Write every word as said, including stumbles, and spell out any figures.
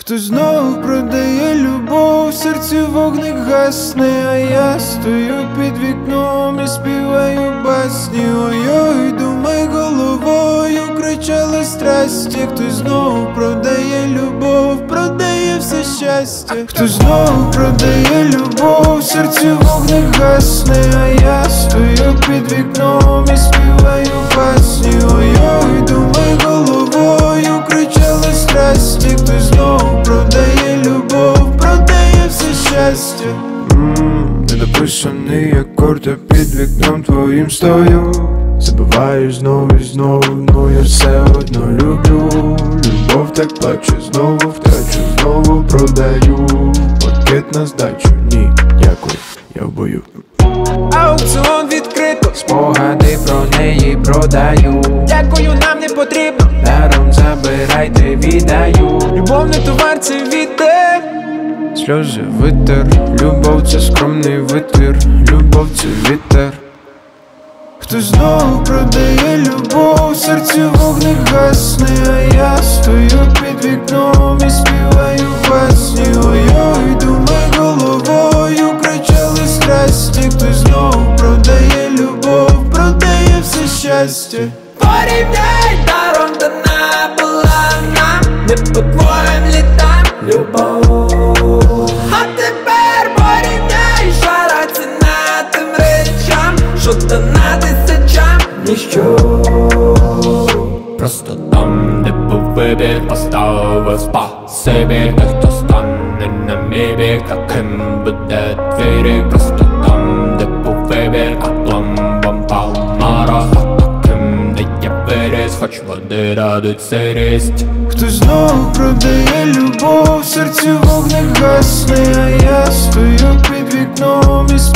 Хтось знову продає любов, в серці вогник гасне, а я стою під вікном і співаю басні. Ой-ой, думай головою, кричали страсті. Хтось знову продає любов, продає все щастя. Хтось знову продає любов, в серці вогник гасне, а я стою під вікном і співаю басні. Ой-ой, думай головою, кричали страсті. Хтось знову продає любов, продає все щастя. Ммм, недописаний акорд, я під вікном твоїм стою. Забиваю знову і знову, ну я все одно люблю. Любов так плаче, знову втрачу, знову продаю. Пакет на здачу, ні, дякую, я в бою. Аукціон відкрито, спогади про неї продаю. Дякую, нам не потрібно, даром забирайте, віддаю. Любов не товар, це вітер. Сльози витер, любов це скромний витвір. Любов це вітер. Хтось знову продає любов, в серці вогник гасне, а я стою під вікном і співаю басні. Ой-ой, думай головою, кричали страсті. Хтось знову продає любов, продає все щастя. Порівняй, даром дана була нам, не по твоїм літам любов. А тепер порівняй, жара ціна тим речам, що дана тисячам ніщо. Просто там, де був вибір, поставив спасибі. Той, хто стане на мій бік, таким буде твій рік. Просто там, де був вибір, а пломбом палмара. Таким, де я виріс, хоч води радують сирість. Хтось знову продає любов, в серці вогник гасне, а я стою під вікном і